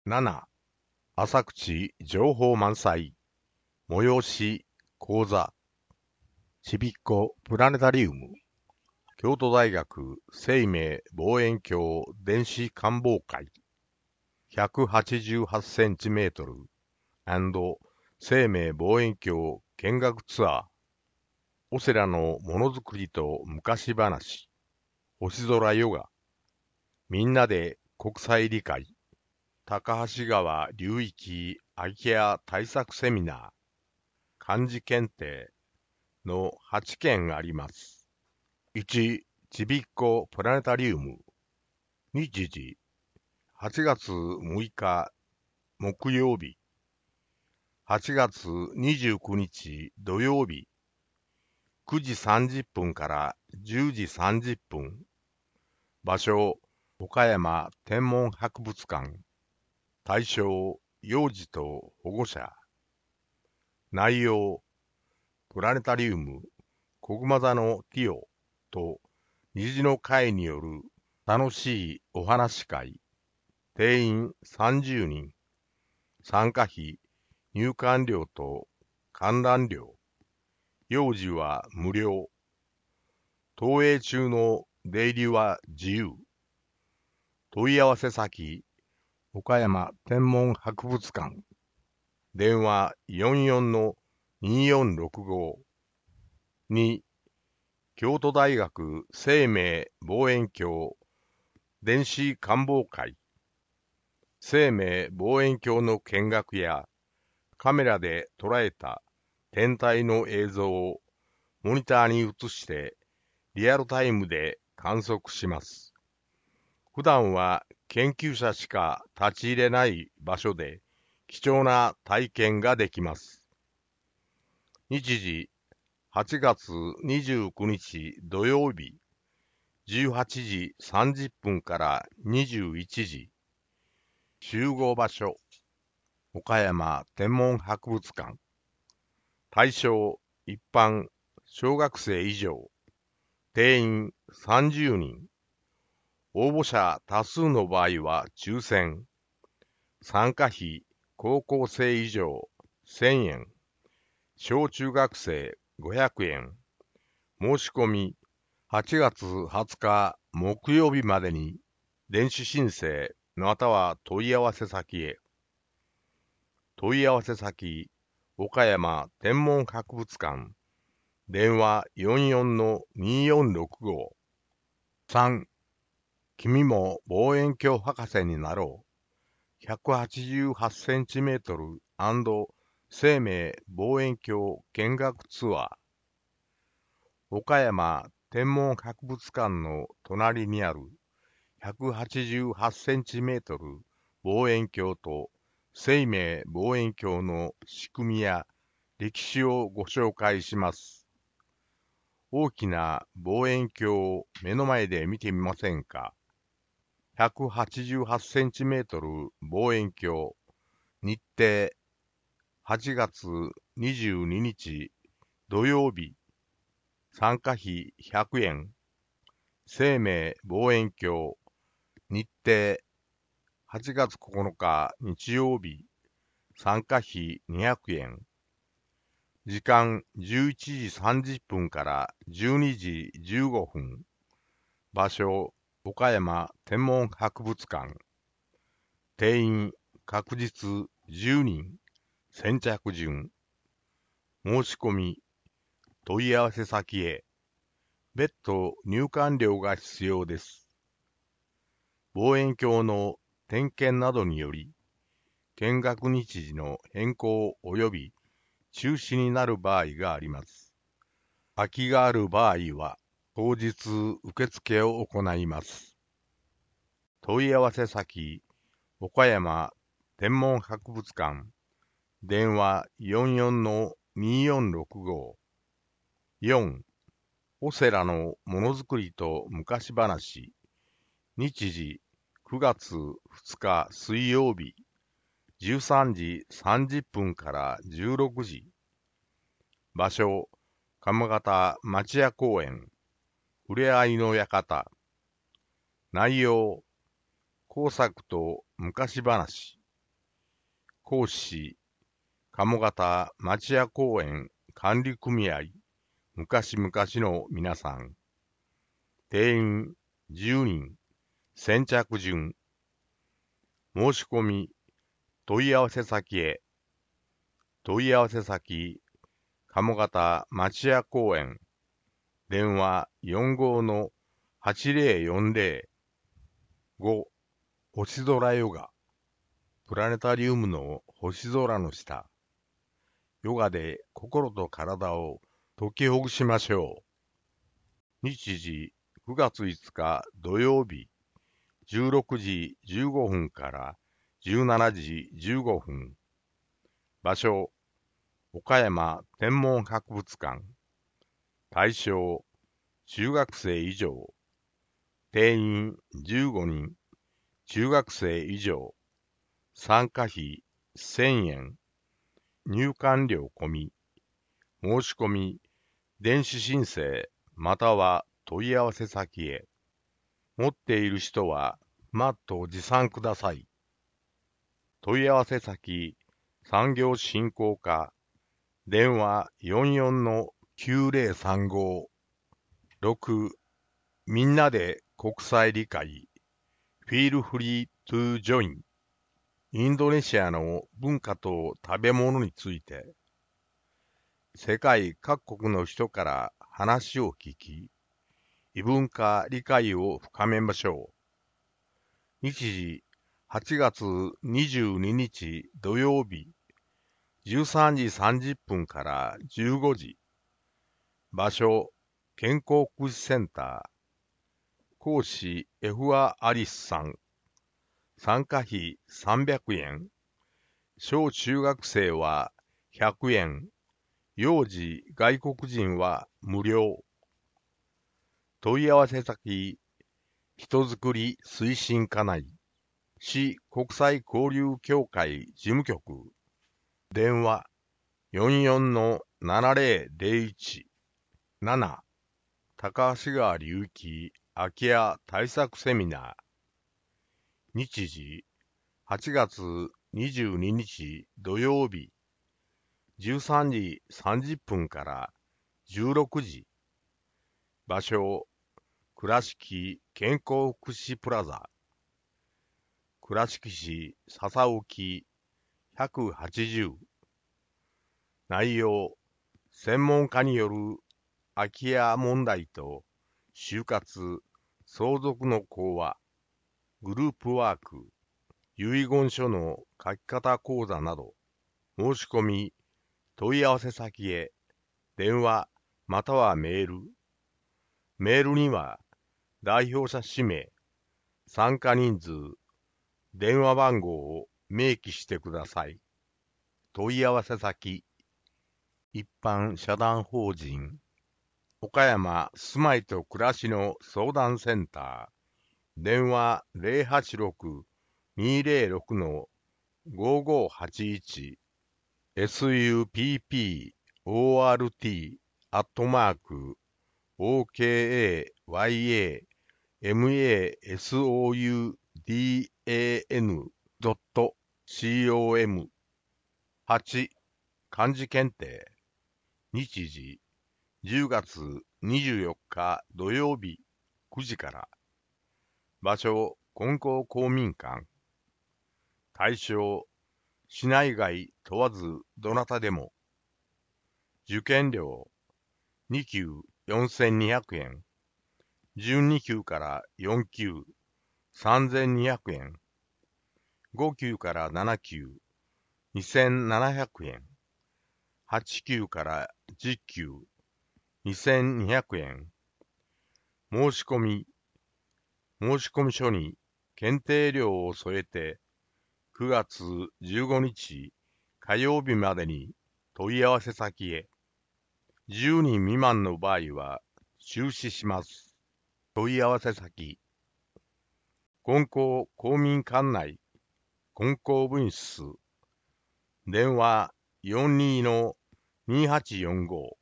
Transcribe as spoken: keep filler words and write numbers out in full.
なな. 浅口情報満載催し講座ちびっこプラネタリウム京都大学生命望遠鏡電子観望会ひゃくはちじゅうはちセンチメートル生命望遠鏡見学ツアーオセラのものづくりと昔話星空ヨガみんなで国際理解高橋川流域空き家対策セミナー漢字検定のはちけんあります。いち. ちびっこプラネタリウム日時はちがつむいか木曜日はちがつにじゅうくにち土曜日くじさんじゅっぷんからじゅうじさんじゅっぷん場所岡山天文博物館対象幼児と保護者内容プラネタリウムこぐま座のティオと虹の会による楽しいお話会定員さんじゅうにん参加費入館料と観覧料幼児は無料投影中の出入りは自由問い合わせ先岡山天文博物館電話 よんじゅうよんのにーよんろくご に京都大学生命望遠鏡電子観望会生命望遠鏡の見学やカメラで捉えた天体の映像をモニターに映してリアルタイムで観測します。普段は研究者しか立ち入れない場所で貴重な体験ができます。日時はちがつにじゅうくにち土曜日じゅうはちじさんじゅっぷんからにじゅういちじ集合場所岡山天文博物館対象一般小学生以上定員さんじゅうにん応募者多数の場合は抽選参加費高校生以上せんえん小中学生ごひゃくえん申し込みはちがつはつか木曜日までに電子申請または問い合わせ先へ問い合わせ先岡山天文博物館電話 よんじゅうよんのにーよんろくご さん. 君も望遠鏡博士になろうひゃくはちじゅうはちセンチメートル生命望遠鏡見学ツアー岡山天文博物館の隣にあるひゃくはちじゅうはちセンチメートル望遠鏡と生命望遠鏡の仕組みや歴史をご紹介します。大きな望遠鏡を目の前で見てみませんか。ひゃくはちじゅうはちセンチメートル望遠鏡日程はちがつにじゅうににち土曜日参加費ひゃくえん生命望遠鏡日程はちがつここのか日曜日参加費にひゃくえん時間じゅういちじさんじゅっぷんからじゅうにじじゅうごふん場所岡山天文博物館定員確実じゅうにん先着順申し込み問い合わせ先へ別途入館料が必要です。望遠鏡の点検などにより見学日時の変更及び中止になる場合があります。空きがある場合は当日受付を行います。問い合わせ先岡山天文博物館電話 よんじゅうよんのにーよんろくご よん. オセラのものづくりと昔話日時くがつふつか水曜日じゅうさんじさんじゅっぷんからじゅうろくじ場所鎌形町屋公園ふれあいの館内容工作と昔話講師、鴨方町屋公園管理組合、昔々の皆さん。定員じゅうにん、先着順。申し込み、問い合わせ先へ。問い合わせ先、鴨方町屋公園。電話よんごのはちぜろよんぜろ。ご、星空ヨガ。プラネタリウムの星空の下。ヨガで心と体を解きほぐしましょう。日時くがついつか土曜日、じゅうろくじじゅうごふんからじゅうしちじじゅうごふん。場所、岡山天文博物館。対象、中学生以上。定員じゅうごにん。中学生以上。参加費せんえん。入館料込み。申し込み、電子申請または問い合わせ先へ。持っている人はマットを持参ください。問い合わせ先、産業振興課。電話よんよんのきゅうぜろさんご。ろく、みんなで国際理解。Feel free to join。インドネシアの文化と食べ物について。世界各国の人から話を聞き、異文化理解を深めましょう。日時はちがつにじゅうににち土曜日、じゅうさんじさんじゅっぷんからじゅうごじ。場所、健康福祉センター。講師、エフア・アリスさん。参加費さんびゃくえん。小中学生はひゃくえん。幼児、外国人は無料。問い合わせ先、人づくり推進課内。市国際交流協会事務局。電話よんよんのななぜろぜろいち。なな、高橋川流域空き家対策セミナー。日時はちがつにじゅうににち土曜日、じゅうさんじさんじゅっぷんからじゅうろくじ。場所、倉敷健康福祉プラザ。倉敷市笹沖ひゃくはちじゅう。内容、専門家による空き家問題と就活、相続の講話、グループワーク、遺言書の書き方講座など、申し込み、問い合わせ先へ、電話またはメール。メールには、代表者氏名、参加人数、電話番号を明記してください。問い合わせ先、一般社団法人、岡山住まいと暮らしの相談センター、電話ゼロはちろく にゼロろく のごごはちいち、support アットマーク okayamasoudan.com。 はち、漢字検定。日時じゅうがつにじゅうよっか土曜日くじから。場所、金光公民館。対象、市内外問わずどなたでも。受験料、に級よんせんにひゃくえん。準に級からよん級、さんぜんにひゃくえん。ご級からなな級、にせんななひゃくえん。はち級からじゅっ級、にせんにひゃくえん。申し込み、申込書に検定料を添えて、くがつじゅうごにち火曜日までに問い合わせ先へ。じゅうにん未満の場合は中止します。問い合わせ先、金光公民館内、金光分室、電話よんにーのにーはちよんご。